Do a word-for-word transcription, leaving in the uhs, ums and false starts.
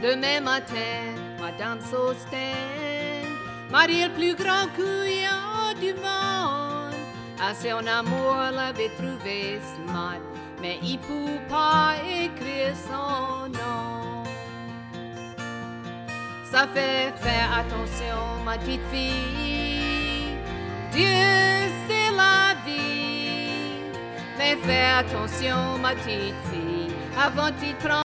Demain matin, Madame Saucetin m'a dit le plus grand couillon du monde. À son amour l'avait trouvé smart, mais il ne peut pas écrire son nom. Ça fait faire attention, ma petite fille. Dieu, c'est la vie. Mais fais attention, ma petite fille, avant de prendre